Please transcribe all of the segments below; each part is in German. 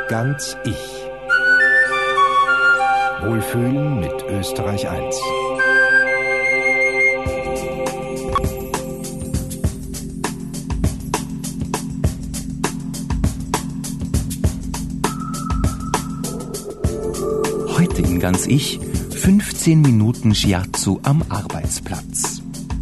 Ganz ich. Wohlfühlen mit Österreich 1. Heute in Ganz ich 15 Minuten Shiatsu am Arbeitsplatz.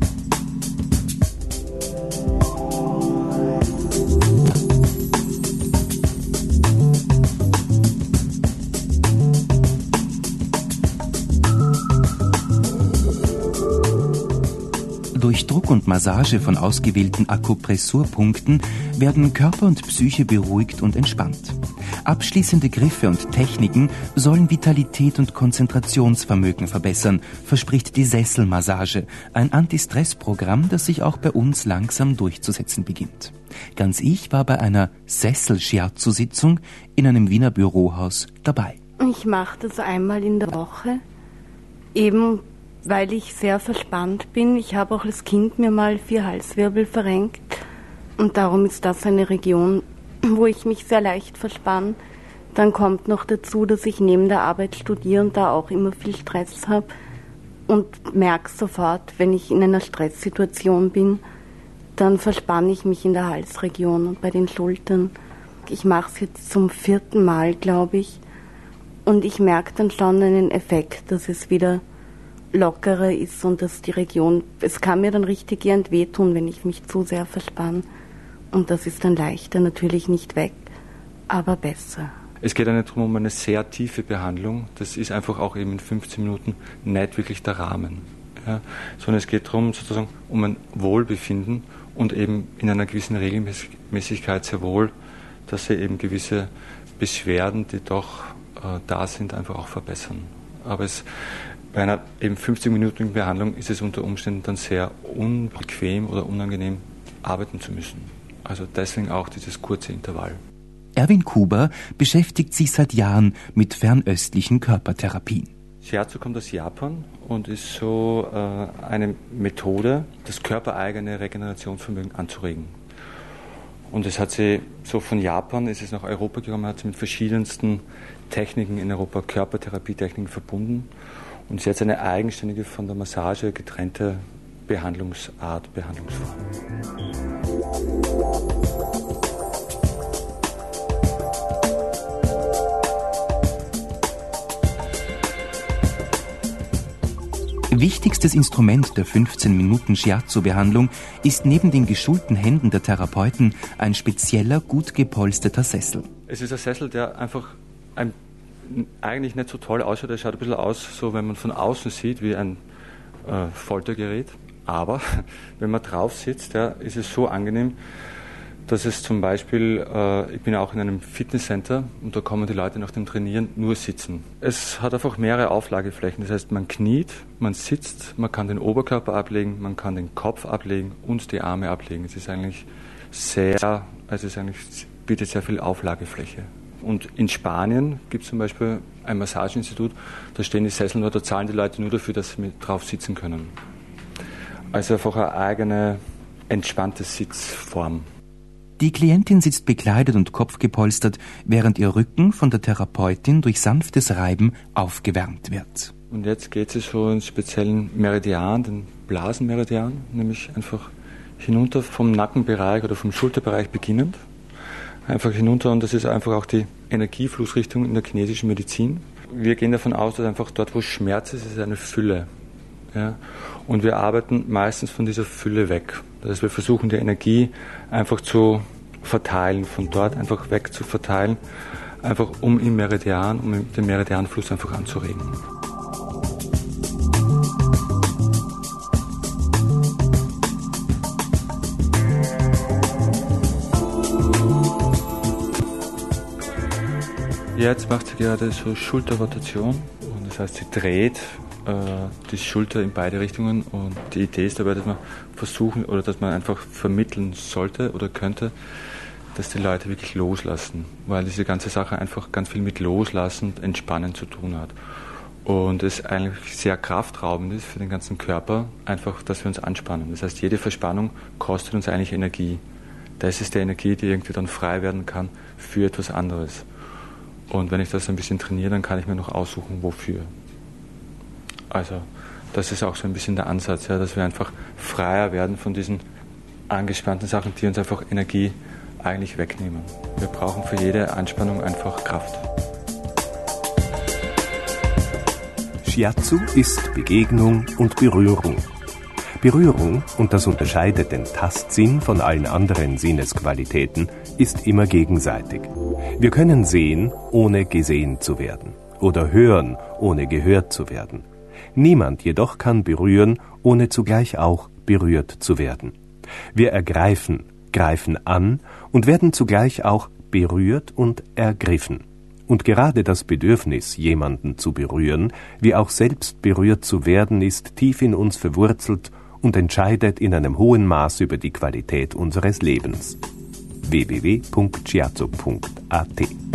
Durch Druck und Massage von ausgewählten Akupressurpunkten werden Körper und Psyche beruhigt und entspannt. Abschließende Griffe und Techniken sollen Vitalität und Konzentrationsvermögen verbessern, verspricht die Sesselmassage, ein Anti-Stress-Programm, das sich auch bei uns langsam durchzusetzen beginnt. Ganz ich war bei einer Sessel-Shiatsu-Sitzung in einem Wiener Bürohaus dabei. Ich mache das einmal in der Woche, eben weil ich sehr verspannt bin. Ich habe auch als Kind mir mal 4 Halswirbel verrenkt und darum ist das eine Region, wo ich mich sehr leicht verspanne. Dann kommt noch dazu, dass ich neben der Arbeit studiere und da auch immer viel Stress habe und merke sofort, wenn ich in einer Stresssituation bin, dann verspanne ich mich in der Halsregion und bei den Schultern. Ich mache es jetzt zum 4. Mal, glaube ich, und ich merke dann schon einen Effekt, dass es wieder lockerer ist und dass die Region, es kann mir dann richtig gern wehtun, wenn ich mich zu sehr verspanne. Und das ist dann leichter, natürlich nicht weg, aber besser. Es geht ja nicht darum, um eine sehr tiefe Behandlung. Das ist einfach auch eben in 15 Minuten nicht wirklich der Rahmen. Ja? Sondern es geht darum, sozusagen, um ein Wohlbefinden und eben in einer gewissen Regelmäßigkeit sehr wohl, dass sie eben gewisse Beschwerden, die doch da sind, einfach auch verbessern. Aber bei einer eben 15-minütigen Behandlung ist es unter Umständen dann sehr unbequem oder unangenehm, arbeiten zu müssen. Also deswegen auch dieses kurze Intervall. Erwin Kuber beschäftigt sich seit Jahren mit fernöstlichen Körpertherapien. Shiatsu kommt aus Japan und ist so eine Methode, das körpereigene Regenerationsvermögen anzuregen. Und es hat sie so von Japan, ist es nach Europa gekommen, hat sie mit verschiedensten Techniken in Europa, Körpertherapietechniken verbunden und ist jetzt eine eigenständige, von der Massage getrennte Behandlungsart, Behandlungsform. Wichtigstes Instrument der 15 Minuten Shiatsu-Behandlung ist neben den geschulten Händen der Therapeuten ein spezieller, gut gepolsterter Sessel. Es ist ein Sessel, der einfach eigentlich nicht so toll ausschaut. Er schaut ein bisschen aus, so wenn man von außen sieht, wie ein Foltergerät. Aber wenn man drauf sitzt, ja, ist es so angenehm, dass es zum Beispiel, ich bin auch in einem Fitnesscenter und da kommen die Leute nach dem Trainieren nur sitzen. Es hat einfach mehrere Auflageflächen, das heißt man kniet, man sitzt, man kann den Oberkörper ablegen, man kann den Kopf ablegen und die Arme ablegen. Es ist eigentlich bietet sehr viel Auflagefläche. Und in Spanien gibt es zum Beispiel ein Massageinstitut, da stehen die Sessel nur, da zahlen die Leute nur dafür, dass sie drauf sitzen können. Also einfach eine eigene, entspannte Sitzform. Die Klientin sitzt bekleidet und kopfgepolstert, während ihr Rücken von der Therapeutin durch sanftes Reiben aufgewärmt wird. Und jetzt geht es so in speziellen Meridian, den Blasenmeridian, nämlich einfach hinunter vom Nackenbereich oder vom Schulterbereich beginnend. Einfach hinunter, und das ist einfach auch die Energieflussrichtung in der chinesischen Medizin. Wir gehen davon aus, dass einfach dort, wo Schmerz ist, ist eine Fülle. Ja? Und wir arbeiten meistens von dieser Fülle weg. Das heißt, wir versuchen die Energie einfach zu verteilen, von dort einfach weg zu verteilen, einfach um den Meridianfluss einfach anzuregen. Jetzt macht sie gerade so Schulterrotation, und das heißt, sie dreht die Schulter in beide Richtungen, und die Idee ist dabei, dass man versuchen oder dass man einfach vermitteln sollte oder könnte, dass die Leute wirklich loslassen, weil diese ganze Sache einfach ganz viel mit Loslassen, Entspannen zu tun hat. Und es eigentlich sehr kraftraubend ist für den ganzen Körper, einfach, dass wir uns anspannen. Das heißt, jede Verspannung kostet uns eigentlich Energie. Das ist die Energie, die irgendwie dann frei werden kann für etwas anderes. Und wenn ich das ein bisschen trainiere, dann kann ich mir noch aussuchen, wofür. Also das ist auch so ein bisschen der Ansatz, ja, dass wir einfach freier werden von diesen angespannten Sachen, die uns einfach Energie eigentlich wegnehmen. Wir brauchen für jede Anspannung einfach Kraft. Shiatsu ist Begegnung und Berührung. Berührung, und das unterscheidet den Tastsinn von allen anderen Sinnesqualitäten, ist immer gegenseitig. Wir können sehen, ohne gesehen zu werden, oder hören, ohne gehört zu werden. Niemand jedoch kann berühren, ohne zugleich auch berührt zu werden. Wir ergreifen, greifen an und werden zugleich auch berührt und ergriffen. Und gerade das Bedürfnis, jemanden zu berühren, wie auch selbst berührt zu werden, ist tief in uns verwurzelt und entscheidet in einem hohen Maß über die Qualität unseres Lebens. www.shiatsu.at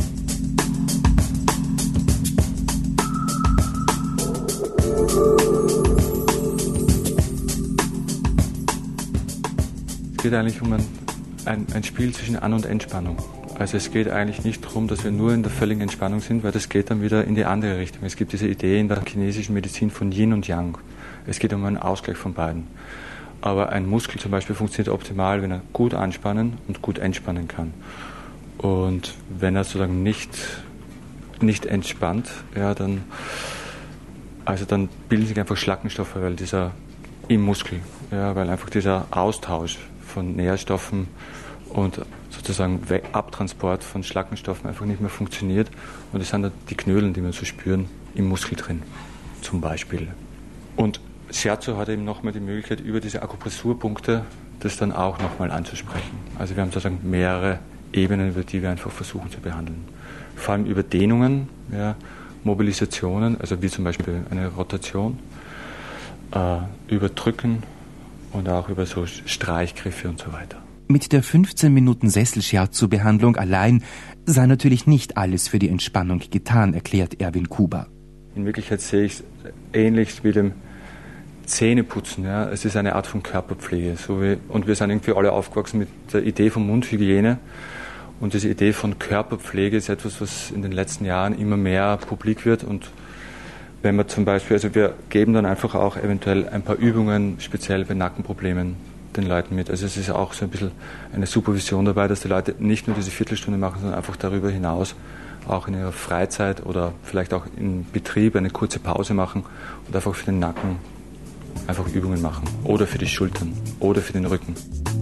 Es geht eigentlich um ein Spiel zwischen An- und Entspannung. Also es geht eigentlich nicht darum, dass wir nur in der völligen Entspannung sind, weil das geht dann wieder in die andere Richtung. Es gibt diese Idee in der chinesischen Medizin von Yin und Yang. Es geht um einen Ausgleich von beiden. Aber ein Muskel zum Beispiel funktioniert optimal, wenn er gut anspannen und gut entspannen kann. Und wenn er sozusagen nicht entspannt, ja, dann bilden sich einfach Schlackenstoffe, weil im Muskel, ja, weil einfach dieser Austausch von Nährstoffen und sozusagen Abtransport von Schlackenstoffen einfach nicht mehr funktioniert. Und es sind dann die Knödeln, die wir so spüren, im Muskel drin, zum Beispiel. Und Shiatsu hat eben nochmal die Möglichkeit, über diese Akupressurpunkte das dann auch nochmal anzusprechen. Also wir haben sozusagen mehrere Ebenen, über die wir einfach versuchen zu behandeln. Vor allem über Dehnungen, ja, Mobilisationen, also wie zum Beispiel eine Rotation, über Drücken und auch über so Streichgriffe und so weiter. Mit der 15 Minuten Sessel-Shiatsu-Behandlung allein sei natürlich nicht alles für die Entspannung getan, erklärt Erwin Kuba. In Wirklichkeit sehe ich es ähnlich wie dem Zähneputzen. Ja. Es ist eine Art von Körperpflege. Und wir sind irgendwie alle aufgewachsen mit der Idee von Mundhygiene. Und diese Idee von Körperpflege ist etwas, was in den letzten Jahren immer mehr publik wird. Und wenn wir zum Beispiel, also wir geben dann einfach auch eventuell ein paar Übungen, speziell bei Nackenproblemen, den Leuten mit. Also es ist auch so ein bisschen eine Supervision dabei, dass die Leute nicht nur diese Viertelstunde machen, sondern einfach darüber hinaus auch in ihrer Freizeit oder vielleicht auch im Betrieb eine kurze Pause machen und einfach für den Nacken einfach Übungen machen. Oder für die Schultern oder für den Rücken.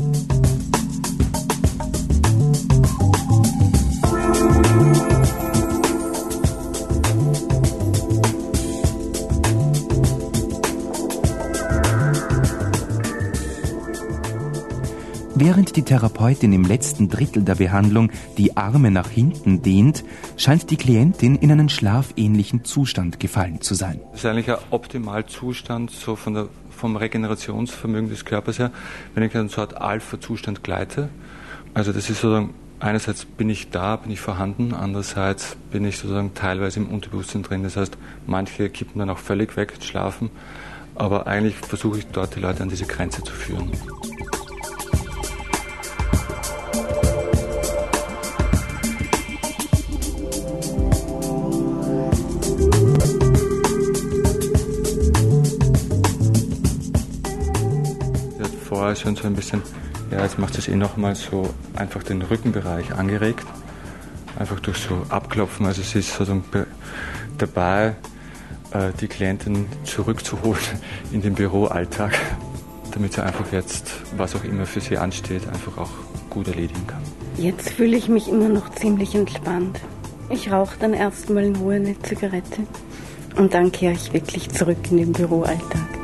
Während die Therapeutin im letzten Drittel der Behandlung die Arme nach hinten dehnt, scheint die Klientin in einen schlafähnlichen Zustand gefallen zu sein. Das ist eigentlich ein Optimalzustand so vom Regenerationsvermögen des Körpers her, wenn ich in so eine Art Alpha-Zustand gleite. Also das ist sozusagen, einerseits bin ich da, bin ich vorhanden, andererseits bin ich sozusagen teilweise im Unterbewusstsein drin. Das heißt, manche kippen dann auch völlig weg, schlafen, aber eigentlich versuche ich dort die Leute an diese Grenze zu führen. Vorher schon so ein bisschen, ja, jetzt macht es nochmal so einfach den Rückenbereich angeregt, einfach durch so Abklopfen. Also sie ist sozusagen dabei, die Klientin zurückzuholen in den Büroalltag, damit sie einfach jetzt, was auch immer für sie ansteht, einfach auch gut erledigen kann. Jetzt fühle ich mich immer noch ziemlich entspannt. Ich rauche dann erstmal in Ruhe eine Zigarette und dann kehre ich wirklich zurück in den Büroalltag.